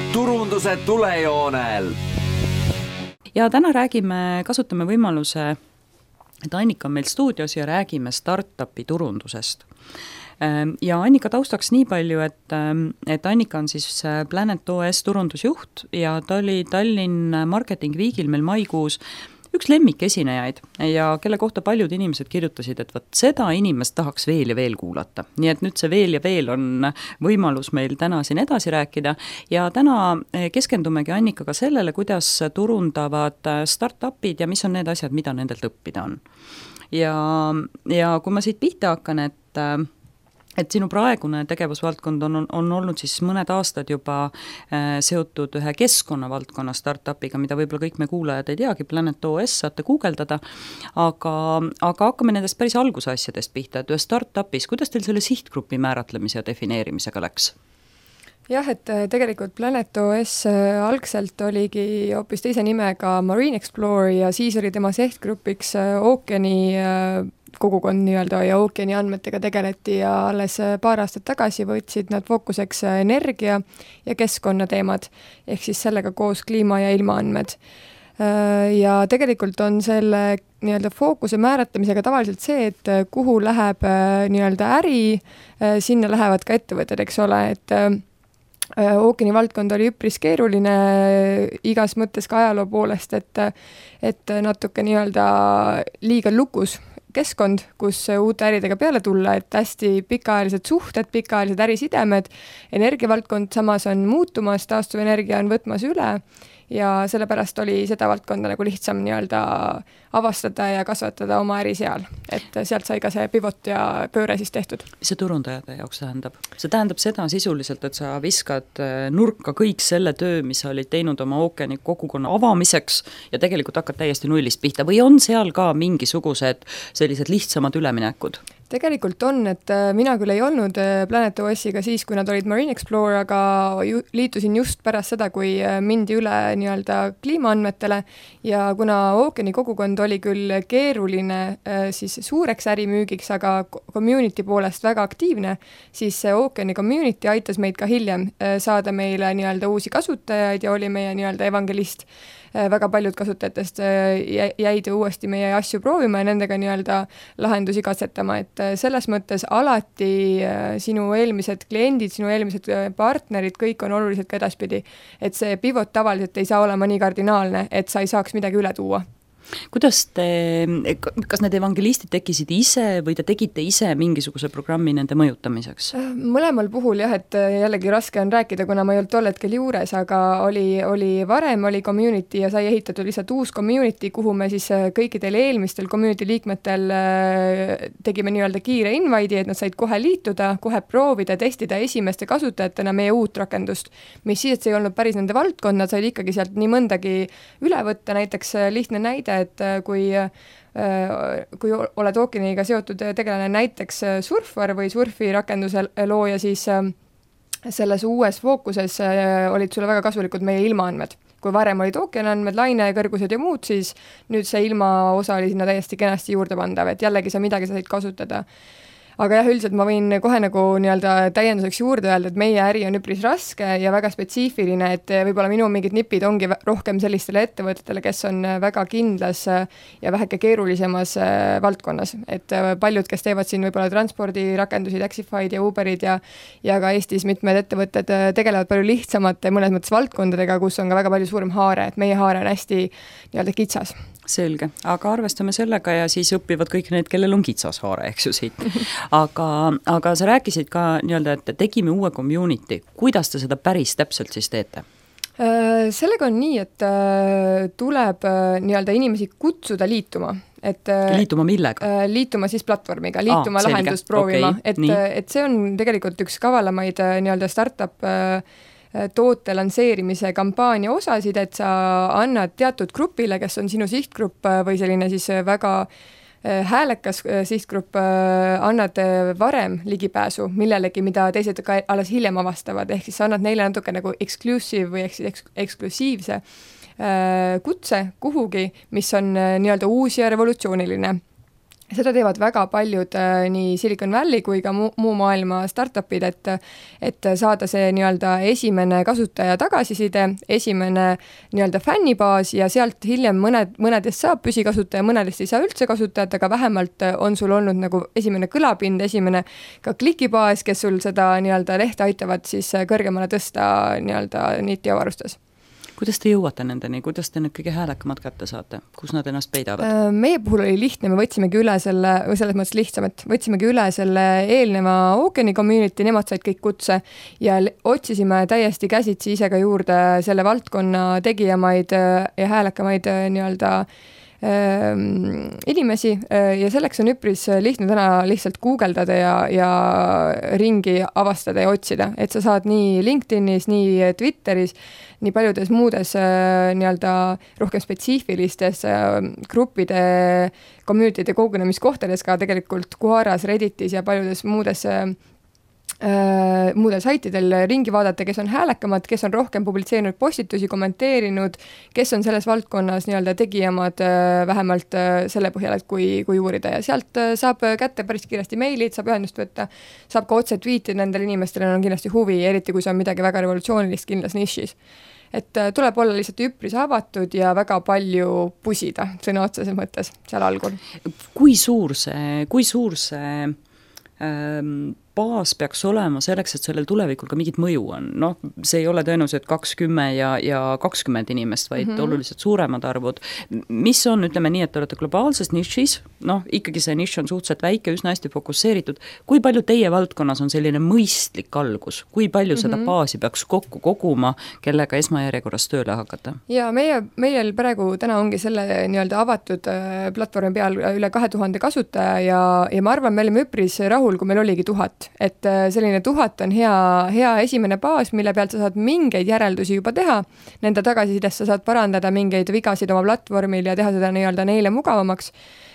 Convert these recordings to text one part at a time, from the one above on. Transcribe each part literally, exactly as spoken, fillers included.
turunduse tulejoonel. Ja täna räägime, kasutame võimaluse, et Annika on meil stuudios ja räägime startupi turundusest. Ja Annika taustaks nii palju, et, et Annika on siis Planet O S turundusjuht ja ta oli Tallinn Marketing Weekil meil maikuus üks lemmikesinejaid ja kelle kohta paljud inimesed kirjutasid, et võt seda inimest tahaks veel ja veel kuulata. Nii et nüüd see veel ja veel on võimalus meil täna siin edasi rääkida ja täna keskendumegi Annikaga sellele, kuidas turundavad startupid ja mis on need asjad, mida nendelt õppida on. Ja, ja kui ma siit pihta hakkan, et et sinu praegune tegevusvaldkond on, on olnud siis mõned aastad juba äh, seotud ühe keskkonnavaldkonna startupiga, mida võib-olla kõik me kuulajad ei teagi, Planet O S, saate guugeldada, aga, aga hakkame nendest päris algusasjadest pihta, et ühe startupis, kuidas teil selle sihtgrupi määratlemise ja defineerimisega läks? Jah, et tegelikult Planet O S algselt oligi hoopis teise nimega Marine Explorer ja siis oli tema sihtgrupiks ookeani kogukond nii-öelda ja ookeani andmetega tegeleti ja alles paar aastat tagasi võtsid nad fookuseks energia ja keskkonnateemad, ehk siis sellega koos kliima- ja ilmaandmed. Ja tegelikult on selle nii-öelda fookuse määratlemisega tavaliselt see, et kuhu läheb nii-öelda äri, sinna lähevad ka ettevõtted, eks ole, et ookeani valdkond oli üpris keeruline igas mõttes ka ajaloo poolest, et, et natuke nii-öelda liiga lukus keskkond, kus uute äridega peale tulla, et hästi pikaajalised suhted, pikaajalised ärisidemed, energiavaldkond samas on muutumas, taastuvenergia on võtmas üle ja sellepärast oli seda valdkonda nagu lihtsam nii-öelda avastada ja kasvatada oma äri seal. Et sealt sai ka see pivot ja pööre siis tehtud. Mis see turundajate jaoks tähendab? See tähendab seda sisuliselt, et sa viskad nurka kõik selle töö, mis sa olid teinud oma ookeani kogukonna avamiseks ja tegelikult hakkad täiesti nullist pihta või on seal ka mingisugused sellised lihtsamad üleminekud? Tegelikult on, et mina küll ei olnud Planet O S-iga siis, kui nad olid Marine Explorer, aga ju, liitusin just pärast seda, kui mindi üle nii-öelda kliimaandmetele ja kuna ookeani kogukond oli küll keeruline siis suureks ärimüügiks, aga community poolest väga aktiivne, siis see ookeani community aitas meid ka hiljem saada meile nii-öelda uusi kasutajaid ja oli meie nii-öelda evangelist. Väga paljud kasutajatest jäid uuesti meie asju proovima ja nendega nii-öelda lahendusi katsetama, et selles mõttes alati sinu eelmised kliendid, sinu eelmised partnerid, kõik on oluliselt ka edaspidi, et see pivot tavaliselt ei saa olema nii kardinaalne, et sa ei saaks midagi üle tuua. Kuidas te, kas need evangelistid tekkisid ise või te tegite ise mingisuguse programmi nende mõjutamiseks? Mõlemal puhul jah, et jällegi raske on rääkida, kuna ma ei olnud tol hetkel juures, aga oli, oli varem oli community ja sai ehitatud lihtsalt uus community, kuhu me siis kõikidel eelmistel community liikmetel tegime nii-öelda kiire invite'i, et nad said kohe liituda, kohe proovida, testida esimeste kasutajatena meie uut rakendust, mis siis, et see ei olnud päris nende valdkond, nad said ikkagi sealt nii mõndagi üle võtta, näiteks lihtne näide, et kui, kui oled ookeaniga seotud tegelane näiteks surfar või surfi rakenduse looja, siis selles uues fookuses olid sulle väga kasulikud meie ilmaandmed. Kui varem olid ookeaniandmed, laine, kõrgused ja muud, siis nüüd see ilma osa oli sinna täiesti kenasti juurde pandav, et jällegi sa midagi said kasutada. Aga jah, üldiselt ma võin kohe nagu nii-öelda täienduseks juurde öelda, et meie äri on üpris raske ja väga spetsiifiline, et võib-olla minu mingid nipid ongi rohkem sellistele ettevõtetele, kes on väga kindlas ja väheke keerulisemas valdkonnas. Et paljud, kes teevad siin võib-olla transpordirakendusi, Taxify'd ja Uberid ja, ja ka Eestis mitmed ettevõtted tegelevad palju lihtsamate mõnes mõttes valdkondadega, kus on ka väga palju suurem haare, et meie haare on hästi nii-öelda kitsas. Selge, aga arvestame sellega ja siis õpivad kõik need, kellel on kitsas haare, eks ju siit. Aga, aga sa rääkisid ka nii-öelda, et tegime uue community. Kuidas te seda päris täpselt siis teete? Sellega on nii, et tuleb nii-öelda inimesi kutsuda liituma. Et, liituma millega? Liituma siis platvormiga, liituma Aa, lahendust selge. Proovima. Okay, et, et see on tegelikult üks kavalamaid nii-öelda startup toote lansseerimise kampaania osasid, et sa annad teatud grupile, kes on sinu sihtgrupp või selline siis väga häälekas sihtgrupp, annad varem ligipääsu millelegi, mida teised ka alles hiljem avastavad, ehk siis annad neile natuke nagu exclusive või eks, eksklusiivse kutse kuhugi, mis on nii-öelda uus ja revolutsiooniline. seda teevad väga paljud äh, nii Silicon Valley kui ka muu, muu maailma startupid, et et saada see nii-öelda esimene kasutaja tagasiside, esimene nii-öelda fännibaas ja sealt hiljem mõned, mõnedest saab püsikasutaja, mõnedest ei saa üldse kasutajat, aga vähemalt on sul olnud nagu esimene kõlapind, esimene ka klikibaas, kes sul seda nii-öelda lehte aitavad siis kõrgemale tõsta nii-öelda netiavarustes. Kuidas te jõuate nendeni, kuidas te need kõige häälekamad kätte saate, kus nad ennast peidavad? Meie puhul oli lihtne, me võtsimegi üle selle, või selles mõttes lihtsam, et võtsimegi üle selle eelneva Ookeani community, nemad said kõik kutse ja otsisime täiesti käsitsi ise ka juurde selle valdkonna tegijamaid ja häälekamaid nii-öelda inimesi ja selleks on üpris lihtne täna lihtsalt guugeldada ja, ja ringi avastada ja otsida, et sa saad nii LinkedInis, nii Twitteris, nii paljudes muudes nii-öelda rohkem spetsiifilistes gruppide, community'de kogunemiskohtades ka tegelikult Quoras, Redditis ja paljudes muudes Äh, muudel saitidel ringi vaadata, kes on häälekamad, kes on rohkem publitseerinud postitusi, kommenteerinud, kes on selles valdkonnas nii-öelda tegijamad äh, vähemalt äh, selle põhjal, et kui, kui uurida ja sealt äh, saab kätte päris kiiresti meilid, saab ühendust võtta, saab ka otse tweetida nendel inimestel, on kindlasti huvi, eriti kui see on midagi väga revolutsioonilist kindlas nišis. Et äh, tuleb olla lihtsalt üpris avatud ja väga palju pusida sõna otseses mõttes seal algul. Kui suur see, kui suur see ähm, baas peaks olema selleks, et sellel tulevikul ka mingit mõju on. Noh, see ei ole tõenäoliselt kakskümmend ja, ja kakskümmend inimest, vaid mm-hmm. oluliselt suuremad arvud. Mis on, ütleme nii, et te olete globaalses nišis, noh, ikkagi see niš on suhteliselt väike, üsna hästi fokusseeritud. Kui palju teie valdkonnas on selline mõistlik algus? Kui palju mm-hmm. seda baasi peaks kokku koguma, kellega esmajärjekorras tööle hakata? Ja meie, meil praegu täna ongi selle nii-öelda avatud äh, platvormi peal üle kahe tuhande kasutaja ja, ja ma arvan, me olime üpris rahul, kui meil oligi tuhat. Et selline tuhat on hea, hea esimene baas, mille pealt sa saad mingeid järeldusi juba teha. Nende tagasisidest sa saad parandada mingeid vigasid oma platvormil ja teha seda nii-öelda neile mugavamaks.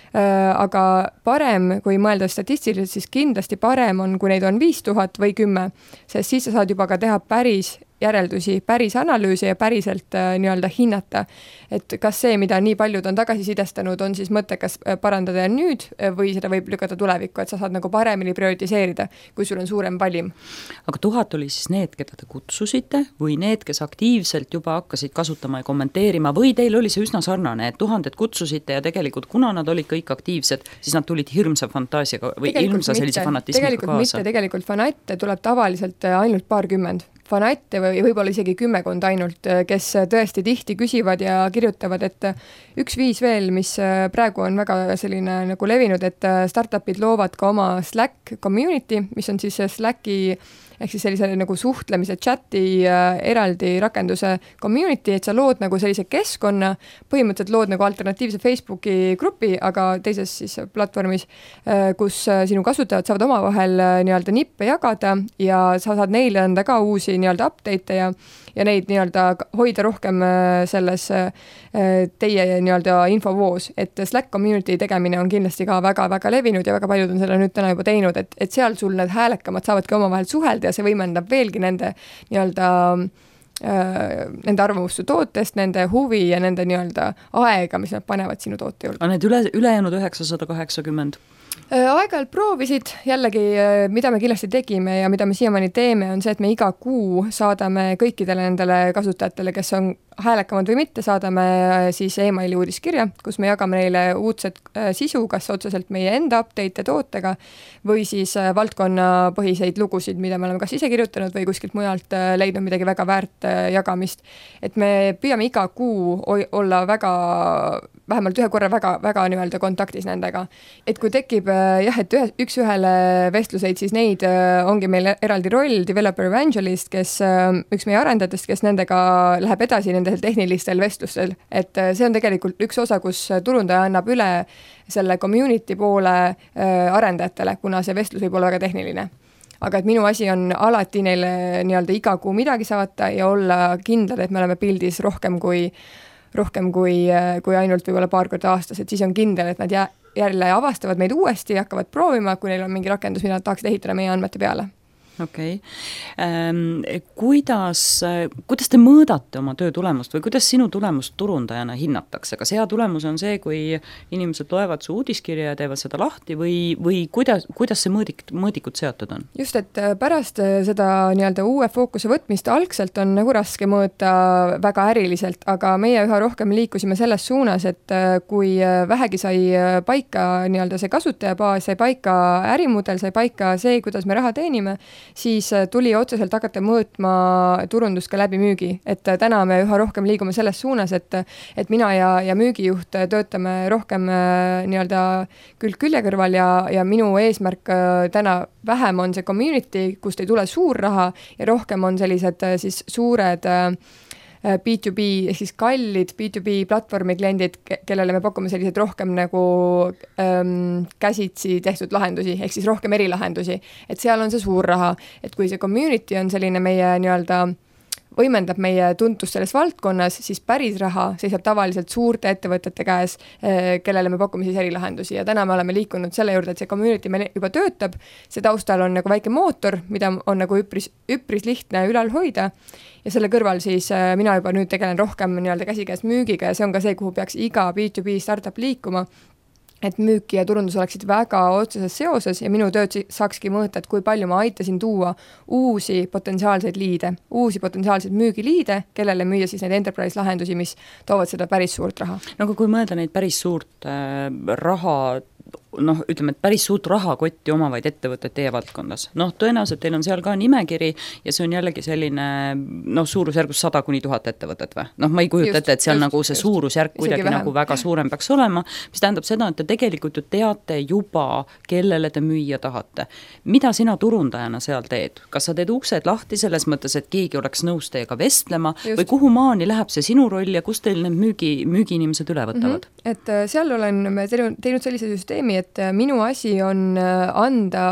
Aga parem, kui mõelda statistiliselt, siis kindlasti parem on, kui neid on viis tuhat või kümme, sest siis sa saad juba ka teha päris järeldusi, päris analüüsi ja päriselt äh, nii-öelda hinnata, et kas see, mida nii paljud on tagasisidestanud, on siis mõttekas parandada nüüd või seda võib lükata tulevikku, et sa saad nagu paremini prioritiseerida, kui sul on suurem valim. Aga tuhat oli siis need, keda te kutsusite või need, kes aktiivselt juba hakkasid kasutama ja kommenteerima või teil oli see üsna sarnane, et tuhanded kutsusite ja tegelikult kuna nad olid kõik aktiivsed, siis nad tulid hirmsa fantaasiaga või tegelikult hirmsa sellise mitte, fanatismiga tegelikult kaasa? Mitte, tegelikult fanatte tuleb tavaliselt ainult paarkümmend. Fanatte või võib-olla isegi kümmekond ainult, kes tõesti tihti küsivad ja kirjutavad, et üks viis veel, mis praegu on väga selline nagu levinud, et startupid loovad ka oma Slack community, mis on siis Slacki ehk siis sellise nagu suhtlemise chati äh, eraldi rakenduse community, et sa lood nagu sellise keskkonna, põhimõtteliselt lood nagu alternatiivse Facebooki grupi, aga teises siis platvormis, äh, kus äh, sinu kasutajad saavad omavahel äh, nii-öelda nippe jagada ja sa saad neile anda ka uusi nii-öelda update'e ja ja neid nii-öelda hoida rohkem selles teie nii-öelda infovoos, et Slack community tegemine on kindlasti ka väga-väga levinud ja väga paljud on selle nüüd täna juba teinud, et, et seal sul need häälekamad saavadki omavahel suhelda ja see võimendab veelgi nende nii-öelda nende arvamust su tootest, nende huvi ja nende nii-öelda aega, mis nad panevad sinu toote juurde. Need üle, ülejäänud üheksasada kaheksakümmend? Aeg-ajalt proovisid, jällegi mida me kindlasti tegime ja mida me siiamaani teeme, on see, et me iga kuu saadame kõikidele nendele kasutajatele, kes on häälekamad või mitte, saadame siis emaili uudiskirja, kus me jagame neile uudset sisu, kas otseselt meie enda update tootega või siis valdkonnapõhiseid lugusid, mida me oleme kas ise kirjutanud või kuskilt mujalt leidnud midagi väga väärt jagamist. Et me püüame iga kuu olla väga, vähemalt ühe korra väga, väga nii-öelda kontaktis nendega. Et kui tekib jah, et ühe, üks ühele vestluseid, siis neid ongi meil eraldi roll, developer evangelist, kes üks meie arendajatest, kes nendega läheb edasi nendel tehnilistel vestlustel, et see on tegelikult üks osa, kus turundaja annab üle selle community poole arendajatele, kuna see vestlus võib olla väga tehniline. Aga et minu asi on alati neile nii-öelda iga kuu midagi saata ja olla kindlad, et me oleme pildis rohkem kui, rohkem kui, kui ainult võib-olla paar korda aastas, et siis on kindel, et nad jälle avastavad meid uuesti ja hakkavad proovima, kui neil on mingi rakendus, mida nad tahaksid ehitada meie andmete peale. okei okay. Kuidas, kuidas te mõõdate oma töö tulemust või kuidas sinu tulemust turundajana hinnatakse? Kas hea tulemus on see, kui inimesed loevad su uudiskirja ja teevad seda lahti või, või kuidas, kuidas see mõõdik, mõõdikud seotud on? Just, et pärast seda nii-öelda uue fookuse võtmist algselt on nagu raske mõõta väga äriliselt, aga meie üha rohkem liikusime selles suunas, et kui vähegi sai paika nii-öelda see kasutajabaas, sai paika ärimudel, sai paika see, kuidas me raha teenime, siis tuli otseselt hakata mõõtma turundust ka läbi müügi. Et täna me üha rohkem liigume selles suunas, et, et mina ja, ja müügijuht töötame rohkem nii-öelda külg külje kõrval ja, ja minu eesmärk täna vähem on see community, kust ei tule suur raha ja rohkem on sellised siis suured B to B, ehk siis kallid B to B platvormi kliendid, kellele me pakume selliseid rohkem nagu ähm, käsitsi tehtud lahendusi, ehk siis rohkem erilahendusi. Et seal on see suur raha, et kui see community on selline meie nii-öelda võimendab meie tuntust selles valdkonnas, siis päris raha seisab tavaliselt suurte ettevõtete käes, kellele me pakume siis erilahendusi ja täna me oleme liikunud selle juurde, et see community meil juba töötab, see taustal on nagu väike mootor, mida on nagu üpris, üpris lihtne ülal hoida ja selle kõrval siis mina juba nüüd tegelen rohkem nii-öelda käsikäes müügiga ja see on ka see, kuhu peaks iga B to B startup liikuma, et müüki ja turundus oleksid väga otseses seoses ja minu tööd saakski mõõta, et kui palju ma aitasin tuua uusi potentsiaalseid liide, uusi potentsiaalseid müügiliide, kellele müüa siis neid enterprise lahendusi, mis toovad seda päris suurt raha. No kui mõelda neid päris suurt äh, raha noh, ütleme, et päris suurt rahakotti omavaid ettevõtteid teie valdkondas. Noh, tõenäoliselt teil on seal ka nimekiri ja see on jällegi selline noh, suurusjärgus sada kuni tuhat ettevõtet või? Noh, ma ei kujuta ette, et seal just, nagu see just, suurusjärk kuidagi vähem. Nagu väga suurem peaks olema, mis tähendab seda, et te tegelikult ju teate juba, kellele te müüa tahate. Mida sina turundajana seal teed? Kas sa teed uksed lahti selles mõttes, et keegi oleks nõus teiega vestlema just. Või kuhu maani läheb see sinu roll ja kus teil need müügi, müügiinimesed üle võtavad? Mm-hmm. Et seal olen me teinud sellise süsteemi, et minu asi on anda,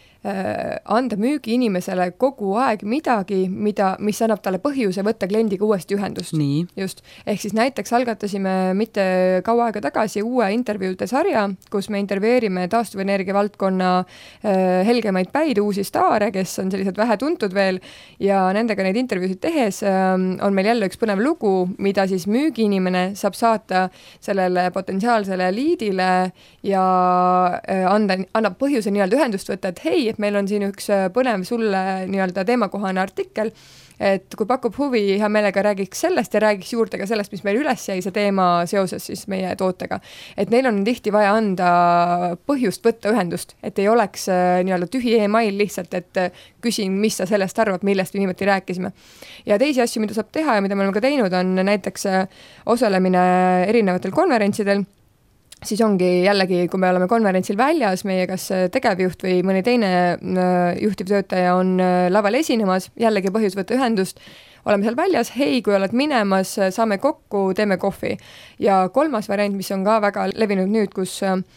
anda müügiinimesele kogu aeg midagi, mida, mis annab talle põhjuse võtta kliendiga uuesti ühendust. Nii. Just. Ehk siis näiteks algatasime mitte kaua aega tagasi uue intervjuude sarja, kus me intervjueerime taastuvenergia valdkonna helgemaid päid, uusi staare, kes on sellised vähe tuntud veel ja nendega neid intervjuusid tehes on meil jälle üks põnev lugu, mida siis müügiinimene saab saata sellele potentsiaalsele liidile ja anda, annab põhjuse nii-öelda ühendust võtta, et hei, et meil on siin üks põnev sulle nii-öelda teemakohane artikkel, et kui pakub huvi, hea meelega räägiks sellest ja räägiks juurde ka sellest, mis meil üles jäi see teema seoses siis meie tootega. Et neil on tihti vaja anda põhjust võtta ühendust, et ei oleks nii-öelda tühi e-mail lihtsalt, et küsin, mis sa sellest arvad, millest viimati rääkisime. Ja teisi asju, mida saab teha ja mida me oleme ka teinud, on näiteks osalemine erinevatel konverentsidel, siis ongi jällegi, kui me oleme konverentsil väljas, meie kas tegevjuht või mõni teine juhtivtöötaja on laval esinemas, jällegi põhjus võtta ühendust, oleme seal väljas, hei, kui oled minemas, saame kokku, teeme kohvi. Ja kolmas variant, mis on ka väga levinud nüüd, kus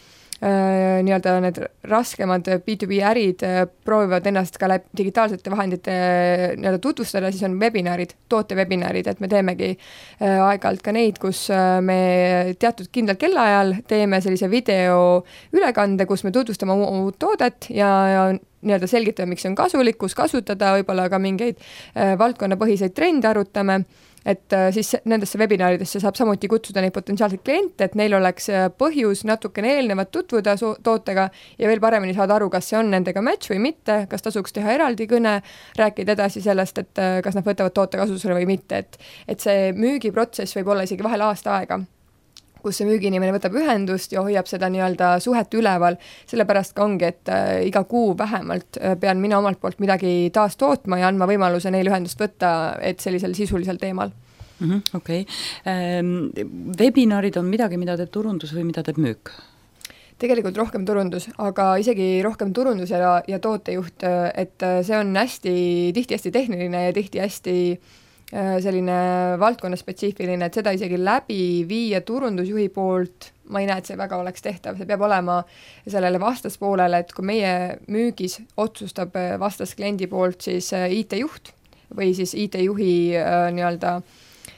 äh, nii-öelda need raskemad B to B ärid äh, proovivad ennast ka läbi digitaalsete vahendite äh, nii-öelda tutvustada, siis on webinarid, tootevebinarid, et me teemegi äh, aeg-ajalt ka neid, kus äh, me teatud kindlal kellaajal teeme sellise video ülekande, kus me tutvustame uut toodet ja, ja nii-öelda selgitame, miks see on kasulik, kus kasutada, võib-olla ka mingeid äh, valdkonnapõhiseid trende arutame, et äh, siis nendesse webinaaridesse saab samuti kutsuda neid potentsiaalseid kliente, et neil oleks äh, põhjus natukene eelnevat tutvuda su- tootega ja veel paremini saada aru, kas see on nendega match või mitte, kas tasuks teha eraldi kõne, rääkida edasi sellest, et äh, kas nad võtavad toote kasutusele või mitte, et, et see müügiprotsess võib olla isegi vahel aasta aega, kus see müügiinimene võtab ühendust ja hoiab seda nii-öelda suhet üleval, sellepärast ka ongi, et äh, iga kuu vähemalt äh, pean mina omalt poolt midagi taas tootma ja andma võimaluse neil ühendust võtta, et sellisel sisulisel teemal. Mm-hmm, okei. Okay. Ähm, webinarid on midagi, mida teeb turundus või mida teeb müük? Tegelikult rohkem turundus, aga isegi rohkem turundus ja, ja tootejuht, et see on hästi, tihti hästi tehniline ja tihti hästi selline valdkonnaspetsiifiline, et seda isegi läbi viia turundusjuhi poolt, ma ei näe, et see väga oleks tehtav, see peab olema sellele vastaspoolele, et kui meie müügis otsustab vastaskliendi poolt siis I T-juht või siis I T-juhi nii-öelda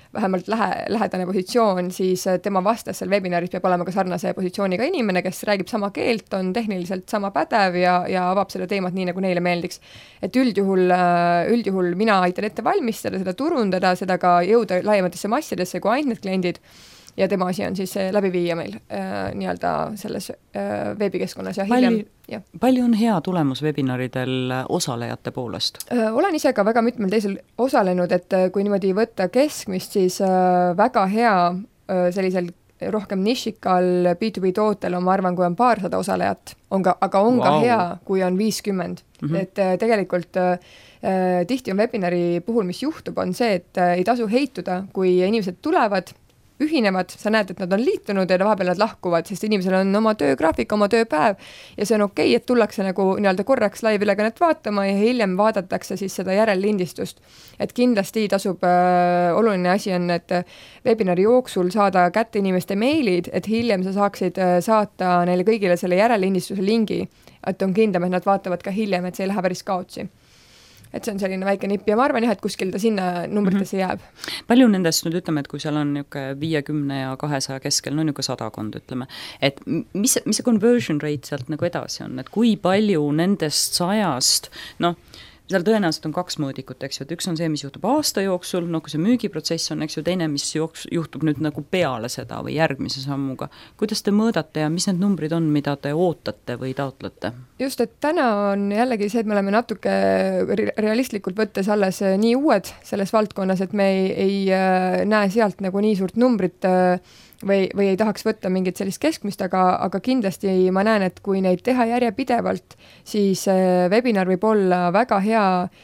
vähemalt lähe, lähedane positsioon, siis tema vastas seal webinaris peab olema ka sarnase positsiooniga inimene, kes räägib sama keelt, on tehniliselt sama pädev ja, ja avab seda teemat nii, nagu neile meeldiks. Et üldjuhul, üldjuhul mina aitan ette valmistada, seda turundada, seda ka jõuda laiematesse massidesse kui ainult need kliendid ja tema asi on siis läbi viia meil äh, nii-öelda selles äh, veebikeskkonnas ja hiljem. Palju, palju on hea tulemus webinaridel osalejate poolest? Äh, olen ise ka väga mitmel teisel osalenud, et kui niimoodi võtta keskmist, siis äh, väga hea äh, sellisel rohkem nišikal B two B tootel on, ma arvan, kui on paarsada osalejat, on ka, aga on wow. ka hea, kui on viiskümmend. Mm-hmm. Et äh, tegelikult äh, tihti on webinari puhul, mis juhtub, on see, et äh, ei tasu heituda, kui inimesed tulevad, ühinevad, sa näed, et nad on liitunud ja vahepeal nad lahkuvad, sest inimesel on oma töögraafik, oma tööpäev ja see on okei, et tullakse nagu nii-öelda korraks live-ülekannet vaatama ja hiljem vaadatakse siis seda järellindistust. Et kindlasti tasub, äh, oluline asi on, et webinari jooksul saada kätte inimeste meilid, et hiljem sa saaksid äh, saata neile kõigile selle järellindistuse lingi, et on kindlam, et nad vaatavad ka hiljem, et see ei lähe päris kaotsi. Et see on selline väike nipp ja ma arvan jah, et kuskil ta sinna numbritesse jääb. Palju nendest nüüd ütleme, et kui seal on viiekümne ja kahesaja keskel, no niisugune sadakond ütleme, et mis, mis see conversion rate sealt nagu edasi on, et kui palju nendest sajast, noh, seal tõenäoliselt on kaks mõõdikut, eks ju, et üks on see, mis juhtub aasta jooksul, no kui see müügiprotsess on, eks ju, teine, mis jooks, juhtub nüüd nagu peale seda või järgmise sammuga. Kuidas te mõõdate ja mis need numbrid on, mida te ootate või taotlete? Just, et täna on jällegi see, et me oleme natuke realistlikult võttes alles nii uued selles valdkonnas, et me ei, ei näe sealt nagu nii suurt numbrit või, või ei tahaks võtta mingit sellist keskmist, aga, aga kindlasti ma näen, et kui neid teha järjepidevalt, siis webinar võib olla väga hea,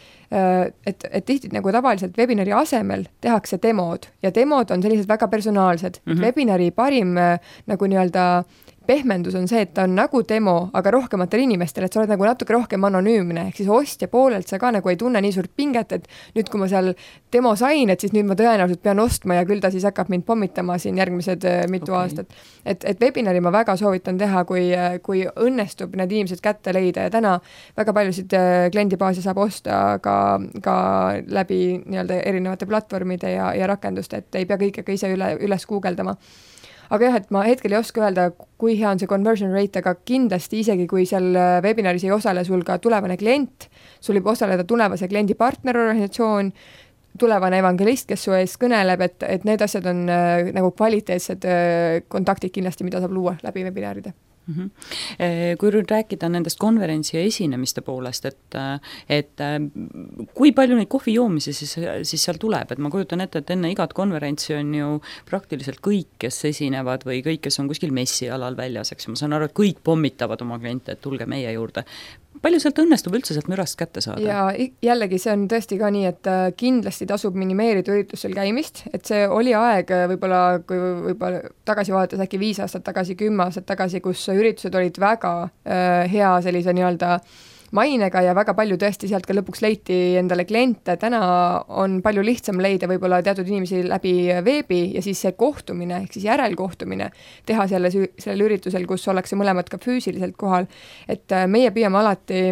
et, et tihti nagu tavaliselt webinari asemel tehakse demod ja demod on sellised väga personaalsed. Mm-hmm. Webinari parim nagu nii-öelda pehmendus on see, et ta on nagu demo, aga rohkematele inimestele, et sa oled nagu natuke rohkem anonüümne, ehk siis ostja poolelt sa ka nagu ei tunne nii suurt pinget, et nüüd, kui ma seal demo sain, et siis nüüd ma tõenäoliselt pean ostma ja küll ta siis hakkab mind pommitama siin järgmised mitu okay. aastat. Et, et webinari ma väga soovitan teha, kui, kui õnnestub need inimesed kätte leida ja täna väga paljusid kliendibaasi saab osta ka, ka läbi nii-öelda erinevate platvormide ja, ja rakenduste, et ei pea kõike ka ise üle, üles guugeldama. Aga jah, et ma hetkel ei oska öelda, kui hea on see conversion rate, aga kindlasti isegi kui seal webinaris ei osale sul ka tulevane klient, sul võib osaleda tulevase kliendi partnerorganisatsioon, tulevane evangelist, kes su ees kõneleb, et, et need asjad on äh, nagu kvaliteetsed äh, kontaktid kindlasti, mida saab luua läbi webinaride. Mm-hmm. Kui rääkida nendest konverentsi ja esinemiste poolest, et, et kui palju neid kohvijoomisi siis, siis seal tuleb, et ma kujutan ette, et enne igat konverentsi on ju praktiliselt kõik, kes esinevad või kõik, kes on kuskil messialal väljas, eks ma saan aru, et kõik pommitavad oma kliente, et tulge meie juurde. Palju sealt õnnestub üldse sealt mürast kätte saada? Ja jällegi see on tõesti ka nii, et kindlasti tasub minimeerida üritusel käimist, et see oli aeg võib-olla, kui võib-olla tagasi vaadates äkki viis aastat tagasi, kümme aastat tagasi, kus üritused olid väga äh, hea sellise nii-öelda mainega ja väga palju tõesti sealt ka lõpuks leiti endale kliente. Täna on palju lihtsam leida võib-olla teatud inimesi läbi veebi ja siis see kohtumine, ehk siis järelkohtumine teha selle, sellel üritusel, kus ollakse mõlemad ka füüsiliselt kohal. Et meie püüame alati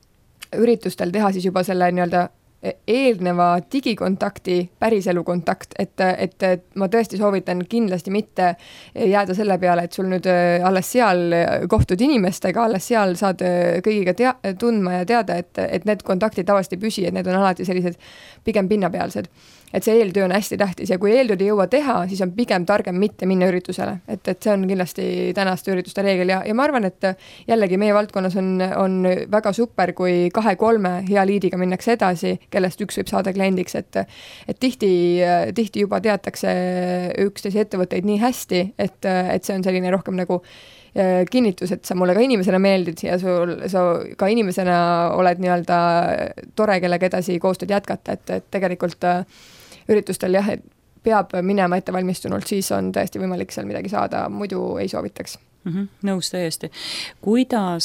üritustel teha siis juba selle nii-öelda eelneva digikontakti päriselu kontakt, et, et, et ma tõesti soovitan kindlasti mitte jääda selle peale, et sul nüüd alles seal kohtud inimestega, alles seal saad kõigiga tea-, tundma ja teada, et, et need kontaktid tavaliselt ei püsi, et need on alati sellised pigem pinnapealsed. Et see eeltöö on hästi tähtis ja kui eeltööd ei jõua teha, siis on pigem targem mitte minna üritusele. Et, et see on kindlasti tänaste ürituste reegel ja, ja ma arvan, et jällegi meie valdkonnas on, on väga super, kui kahe-kolme hea liidiga minnakse edasi, kellest üks võib saada kliendiks, et, et tihti, tihti juba teatakse üksteise ettevõtteid nii hästi, et, et see on selline rohkem nagu kinnitus, et sa mulle ka inimesena meeldid ja sul, sa ka inimesena oled nii-öelda tore, kellega edasi koostööd jätkata, et, et tegelikult üritustel jah, et peab minema ettevalmistunult, siis on tõesti võimalik seal midagi saada, muidu ei soovitaks. Mm-hmm, nõus täiesti. Kuidas,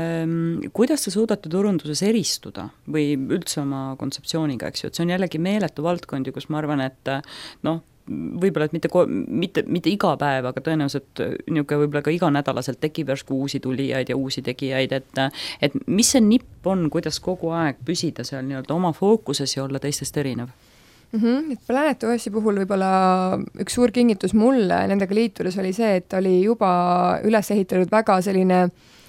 kuidas te suudate turunduses eristuda või üldse oma kontseptsiooniga, eks ju, et see on jällegi meeletu valdkond, kus ma arvan, et noh, võib-olla, et mitte, mitte, mitte iga päev, aga tõenäoliselt niisugune võib-olla ka iganädalaselt tekib järsku uusi tulijaid ja uusi tegijaid, et, et mis see nipp on, kuidas kogu aeg püsida seal nii-öelda oma fookuses ja olla teistest erinev? Mm-hmm. Et Planet O S-i puhul võib-olla üks suur kingitus mulle nendega liitudes oli see, et oli juba üles ehitatud väga selline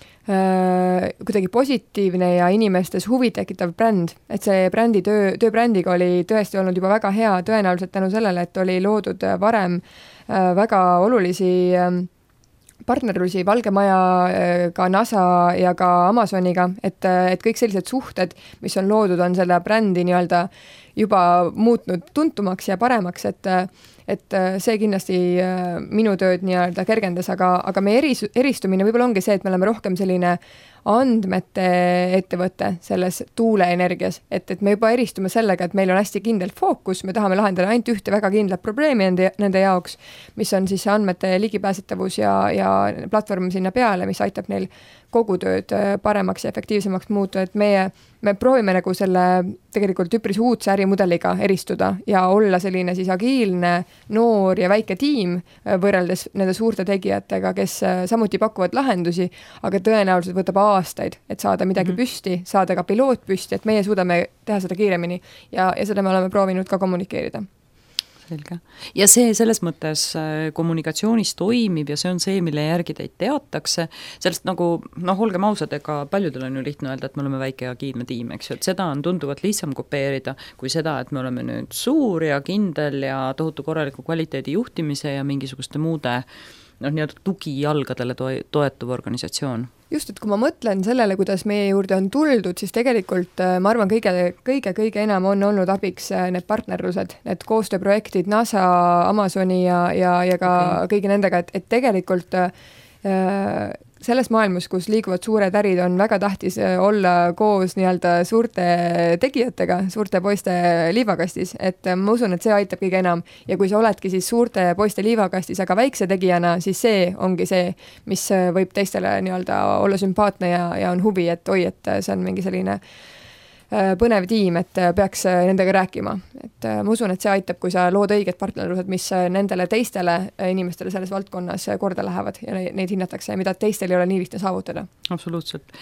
äh, kuidagi positiivne ja inimestes huvi tekitav bränd. Et see brändi töö, tööbrändiga oli tõesti olnud juba väga hea, tõenäoliselt tänu sellele, et oli loodud varem äh, väga olulisi äh, partnerlusi Valge Maja, ka NASA ja ka Amazoniga, et, et kõik sellised suhted, mis on loodud, on selle brändi nii-öelda juba muutnud tuntumaks ja paremaks, et, et see kindlasti minu tööd nii-öelda kergendas, aga, aga meie eris, eristumine võib-olla ongi see, et me oleme rohkem selline andmete ettevõte selles tuuleenergias, et, et me juba eristume sellega, et meil on hästi kindel fookus, me tahame lahendada ainult ühte väga kindlat probleemi nende, nende jaoks, mis on siis andmete ligipääsetavus ja, ja platvorm sinna peale, mis aitab neil kogu tööd paremaks ja efektiivsemaks muuta, et meie, me proovime nagu selle tegelikult üpris uudse ärimudeliga eristuda ja olla selline siis agiilne, noor ja väike tiim võrreldes nende suurte tegijatega, kes samuti pakuvad lahendusi, aga tõenäoliselt võtab aastaid, et saada midagi mm-hmm. püsti, saada ka piloot püsti, et meie suudame teha seda kiiremini ja, ja seda me oleme proovinud ka kommunikeerida. Selge. Ja see selles mõttes kommunikatsioonis toimib ja see on see, mille järgi teid teatakse. Sellest nagu, noh, olgem ausad, ega paljudel on ju lihtne öelda, et me oleme väike ja kiilne tiim, eks ju, et seda on tunduvalt lihtsam kopeerida kui seda, et me oleme nüüd suur ja kindel ja tohutu korraliku kvaliteedi juhtimise ja mingisuguste muude noh, nii-öelda tugijalgadele toetuv organisatsioon. Just, et kui ma mõtlen sellele, kuidas meie juurde on tuldud, siis tegelikult ma arvan, kõige, kõige, kõige enam on olnud abiks need partnerlused, need koostööprojektid NASA, Amazoni ja, ja, ja ka okay. kõigi nendega, et, et tegelikult äh, selles maailmas, kus liiguvad suured ärid, on väga tähtis olla koos nii-öelda suurte tegijatega, suurte poiste liivakastis, et ma usun, et see aitab kõige enam. Ja kui sa oledki siis suurte poiste liivakastis, aga väikse tegijana, siis see ongi see, mis võib teistele nii-öelda olla sümpaatne ja, ja on huvi, et oi, et see on mingi selline põnev tiim, et peaks nendega rääkima. Et ma usun, et see aitab, kui sa lood õiged partnerlused, mis nendele teistele inimestele selles valdkonnas korda lähevad ja neid hinnatakse, mida teistel ei ole nii lihtne saavutada. Absoluutselt.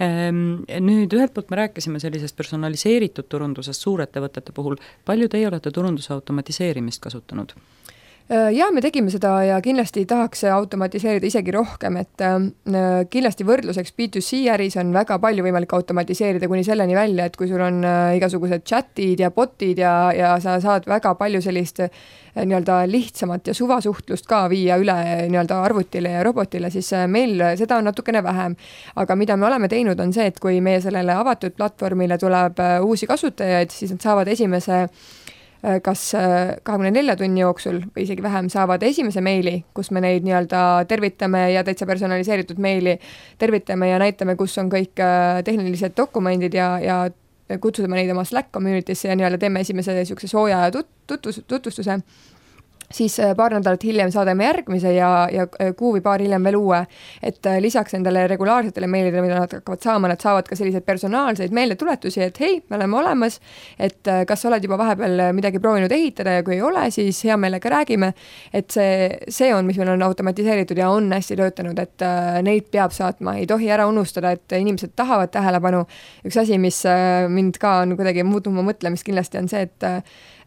Nüüd ühelt poolt me rääkisime sellisest personaliseeritud turundusest suurettevõtete puhul. Palju teie olete turunduse automatiseerimist kasutanud? Ja me tegime seda ja kindlasti tahaks automatiseerida isegi rohkem, et kindlasti võrdluseks B two C äris on väga palju võimalik automatiseerida kuni selleni välja, et kui sul on igasugused chatid ja botid ja, ja sa saad väga palju sellist nii-öelda lihtsamat ja suvasuhtlust ka viia üle nii-öelda arvutile ja robotile, siis meil seda on natukene vähem. Aga mida me oleme teinud on see, et kui meie sellele avatud platvormile tuleb uusi kasutajaid, siis nad saavad esimese kas kahekümne nelja tunni jooksul või isegi vähem saavad esimese meili, kus me neid nii-öelda tervitame ja täitsa personaliseeritud meili tervitame ja näitame, kus on kõik tehnilised dokumendid ja, ja kutsume neid oma Slack community'sse ja nii-öelda teeme esimese niisuguse sooja tut- tutvus, tutvustuse. Siis paar nädalat hiljem saadame järgmise ja, ja kuu või paar hiljem veel uue, et lisaks nendele regulaarsetele meilidele, mida nad hakkavad saama, nad saavad ka selliseid personaalseid meeldetuletusi, et hei, me oleme olemas, et kas oled juba vahepeal midagi proovinud ehitada ja kui ei ole, siis hea meelega räägime, et see, see on, mis meil on automatiseeritud ja on hästi töötanud, et neid peab saatma, ei tohi ära unustada, et inimesed tahavad tähelepanu. Üks asi, mis mind ka on kuidagi muutnud mu mõtlemist kindlasti on see, et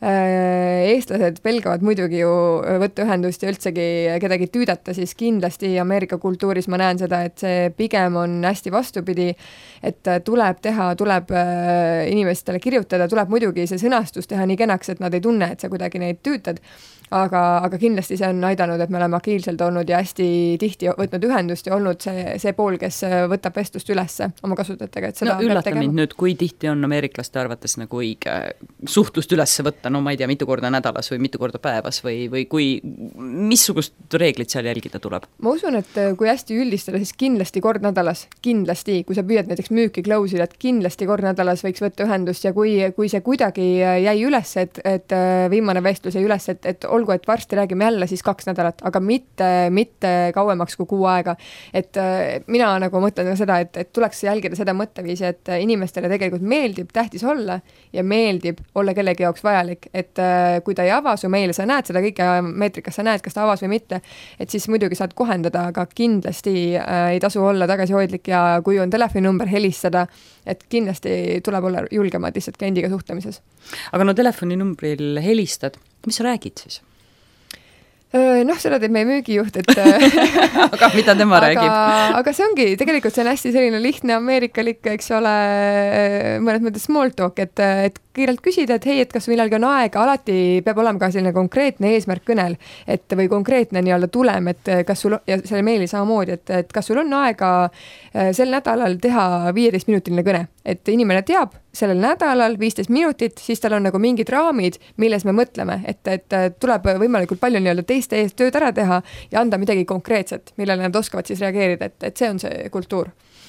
eestlased pelgavad muidugi ju võtta ühendust ja üldsegi kedagi tüüdata, siis kindlasti Ameerika kultuuris ma näen seda, et see pigem on hästi vastupidi, et tuleb teha, tuleb inimestele kirjutada, tuleb muidugi see sõnastus teha nii kenaks, et nad ei tunne, et sa kuidagi neid tüütad, aga, aga kindlasti see on aidanud, et me oleme agiilselt olnud ja hästi tihti võtnud ühendust ja olnud see, see pool, kes võtab vestlust ülesse oma kasutajatega. Et seda no üllata mind nüüd, kui tihti on ameeriklaste arvates nagu õige suhtlust ülesse võtta, no ma ei tea, mitu korda nädalas või mitu korda päevas või, või kui, missugust reeglit seal jälgida tuleb? Ma usun, et kui hästi üldistada, siis kindlasti kord nädalas, kindlasti, kui sa püüad näiteks müüki close'ida, et kindlasti kord nädalas võiks võtta ühendust ja kui, kui see kuidagi jäi üles, et, et viimane vestlus jäi üles, et, et olgu, et varsti räägime jälle, siis kaks nädalat, aga mitte, mitte kauemaks kui kuu aega. Et mina nagu mõtlen seda, et, et tuleks jälgida seda mõtteviisi, et inimestele tegelikult meeldib tähtis olla ja meeldib olla kellegi jaoks vajalik, et kui ta ei ava su meile, sa näed seda kõige gigameetrit, kas sa näed, kas ta avas või mitte, et siis muidugi saad kohendada, aga kindlasti äh, ei tasu olla tagasihoidlik ja kui on telefoninumber, helistada, et kindlasti tuleb olla julgemad lihtsalt kliendiga suhtlemises. Aga no telefoninumbril helistad, mis sa räägid siis? Noh, seda teeb meie müügijuht, et aga mida tema aga, räägib? Aga see ongi, tegelikult see on hästi selline lihtne ameerikalik, eks ole, mõnes mõttes small talk, et, et kiirelt küsida, et hei, et kas millalgi on aega, alati peab olema ka selline konkreetne eesmärk kõnel, et või konkreetne nii-öelda tulem, et kas sul, ja selle meili samamoodi, et, et kas sul on aega sel nädalal teha viieteist minutiline kõne, et inimene teab sellel nädalal viisteist minutit, siis tal on nagu mingid raamid, milles me mõtleme, et, et tuleb võimalikult palju nii-öelda teiste eest tööd ära teha ja anda midagi konkreetset, millele nad oskavad siis reageerida, et, et see on see kultuur.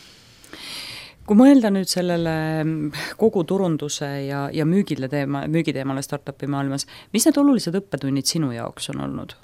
Kui mõelda nüüd sellele kogu turunduse ja, ja müügile teema, müügiteemale startupi maailmas, mis need olulised õppetunnid sinu jaoks on olnud?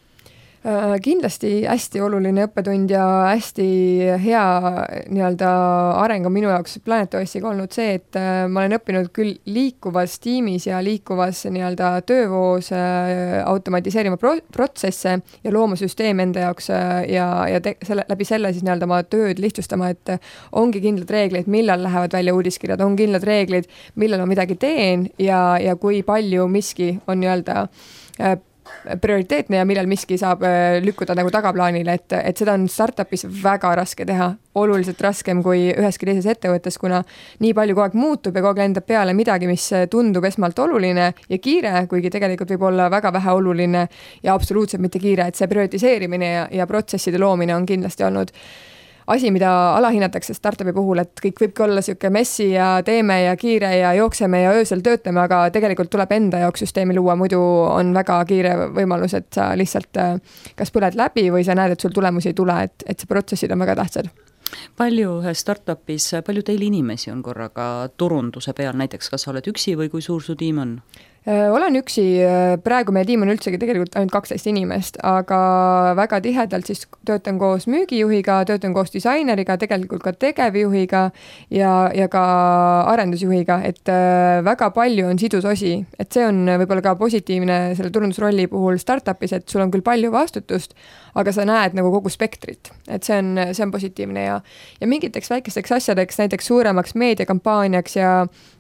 Kindlasti hästi oluline õppetund ja hästi hea nii-öelda areng on minu jaoks Planet O S-iga olnud see, et ma olen õppinud küll liikuvas tiimis ja liikuvas nii-öelda töövoos automatiseerima pro- protsesse ja looma süsteem enda jaoks ja, ja te- selle, läbi selle siis nii-öelda ma tööd lihtsustama, et ongi kindlad reeglid, millal lähevad välja uudiskirjad, on kindlad reeglid, millal ma midagi teen ja, ja kui palju miski on nii-öelda prioriteetne ja millal miski saab lükkuda nagu tagaplaanile, et, et seda on startupis väga raske teha, oluliselt raskem kui üheski teises ettevõttes, kuna nii palju kogu aeg muutub ja kogu aeg lendab peale midagi, mis tundub esmalt oluline ja kiire, kuigi tegelikult võib olla väga vähe oluline ja absoluutselt mitte kiire, et see prioritiseerimine ja, ja protsesside loomine on kindlasti olnud asi, mida alahinnatakse startupi puhul, et kõik võibki olla siuke messi ja teeme ja kiire ja jookseme ja öösel töötame, aga tegelikult tuleb enda jaoks süsteemi luua, muidu on väga kiire võimalus, et sa lihtsalt kas põled läbi või sa näed, et sul tulemusi ei tule, et, et see protsessid on väga tähtsad. Palju startupis, palju teil inimesi on korraga turunduse peal, näiteks kas sa oled üksi või kui suur su tiim on? Olen üksi, praegu meie tiim on üldsegi tegelikult ainult kaksteist inimest, aga väga tihedalt siis töötan koos müügijuhiga, töötan koos disaineriga, tegelikult ka tegevjuhiga ja, ja ka arendusjuhiga, et väga palju on sidusosi, et see on võib-olla ka positiivne selle turundusrolli puhul startupis, et sul on küll palju vastutust, aga sa näed nagu kogu spektrit, et see on, see on positiivne ja, ja mingiteks väikesteks asjadeks, näiteks suuremaks meediakampaaniaks ja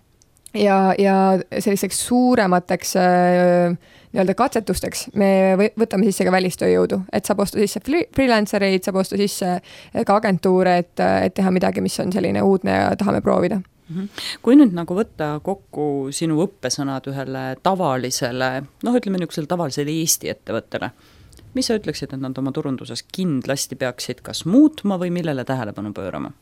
ja, ja selliseks suuremateks äh, nii-öelda katsetusteks me võtame sisse ka välistööjõudu, et saab osta sisse freelancereid, saab osta sisse ka agentuure, et, et teha midagi, mis on selline uudne ja tahame proovida. Kui nüüd nagu võtta kokku sinu õppesõnad ühele tavalisele, noh ütleme niisugusele tavalisele Eesti ettevõttele, mis sa ütleksid, et nad oma turunduses kindlasti peaksid kas muutma või millele tähelepanu pöörama?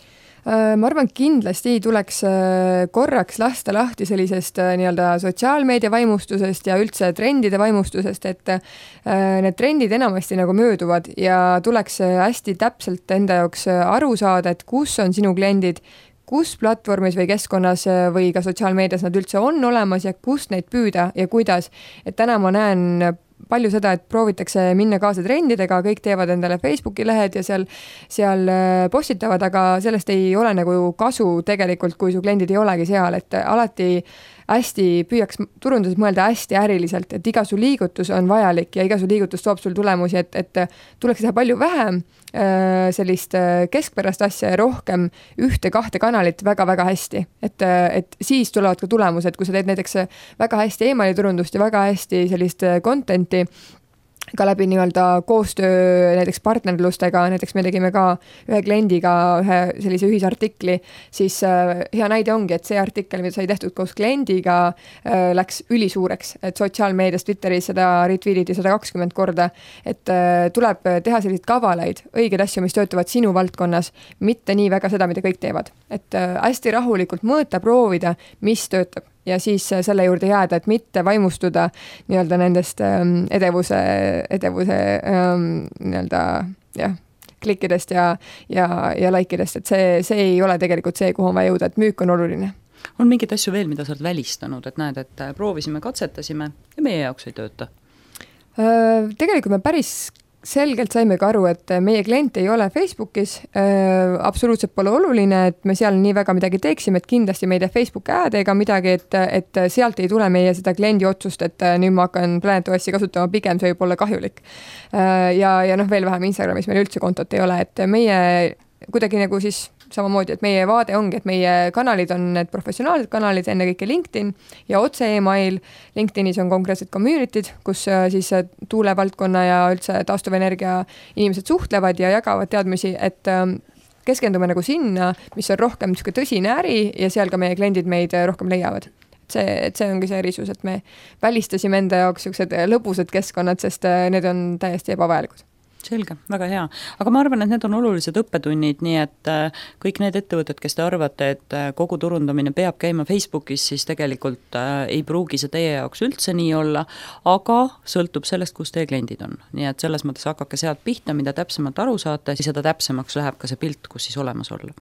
Ma arvan, kindlasti tuleks korraks lasta lahti sellisest nii-öelda sotsiaalmeedia vaimustusest ja üldse trendide vaimustusest, et need trendid enamasti nagu mööduvad ja tuleks hästi täpselt enda jaoks aru saada, et kus on sinu kliendid, kus platvormis või keskkonnas või ka sotsiaalmeedias nad üldse on olemas ja kust neid püüda ja kuidas. Et täna ma näen palju seda, et proovitakse minna kaasa trendidega, kõik teevad endale Facebooki lehed ja seal, seal postitavad, aga sellest ei ole nagu kasu tegelikult, kui su kliendid ei olegi seal, et alati hästi püüaks turunduses mõelda hästi äriliselt, et iga su liigutus on vajalik ja iga su liigutus toob sul tulemusi, et, et tuleks teha palju vähem sellist keskpärast asja ja rohkem ühte-kahte kanalit väga-väga hästi. Et, et siis tulevad ka tulemused, kui sa teed näiteks väga hästi emailiturundust ja väga hästi sellist contenti, ka läbi nii-öelda koostöö näiteks partnerlustega, näiteks me tegime ka ühe kliendiga ühe sellise ühisartikli, siis äh, hea näide ongi, et see artikkel, mida sai tehtud koos kliendiga, äh, läks ülisuureks, et sotsiaalmeedias, Twitteris seda retweetiti sada kakskümmend korda, et äh, tuleb teha selliseid kavalaid, õigeid asju, mis töötavad sinu valdkonnas, mitte nii väga seda, mida kõik teevad. Et äh, hästi rahulikult mõõta, proovida, mis töötab. Ja siis selle juurde jääda, et mitte vaimustuda nii-öelda nendest ähm, edevuse, edevuse ähm, nii-öelda jah, klikkidest ja, ja, ja laikidest, et see, see ei ole tegelikult see, kuhu on vaja jõuda, et müük on oluline. On mingid asju veel, mida sa oled välistanud, et näed, et proovisime, katsetasime ja meie jaoks ei tööta? Äh, tegelikult me päris selgelt saime ka aru, et meie klient ei ole Facebookis, äh, absoluutselt pole oluline, et me seal nii väga midagi teeksime, et kindlasti me ei tee Facebook ad ega midagi, et, et sealt ei tule meie seda kliendi otsust, et nüüd ma hakkan Planet O S-i kasutama, pigem see võib olla kahjulik. Äh, ja, ja noh, veel vähem Instagramis meil üldse kontot ei ole, et meie kuidagi nagu siis samamoodi, et meie vaade ongi, et meie kanalid on need professionaalsed kanalid, ennekõike LinkedIn ja otse email. LinkedInis on konkreetsed community'd, kus siis tuulevaldkonna ja üldse taastuvenergia inimesed suhtlevad ja jagavad teadmisi, et keskendume nagu sinna, mis on rohkem tõsine äri ja seal ka meie kliendid meid rohkem leiavad. See, et see ongi see erisus, et me välistasime enda jaoks sellised lõbusad keskkonnad, sest need on täiesti ebavajalikud. Selge, väga hea. Aga ma arvan, et need on olulised õppetunnid, nii et kõik need ettevõtted, kes te arvate, et kogu turundamine peab käima Facebookis, siis tegelikult ei pruugi see teie jaoks üldse nii olla, aga sõltub sellest, kus teie kliendid on. Nii et selles mõttes hakake sealt pihta, mida täpsemalt aru saate, siis seda täpsemaks läheb ka see pilt, kus siis olemas olla.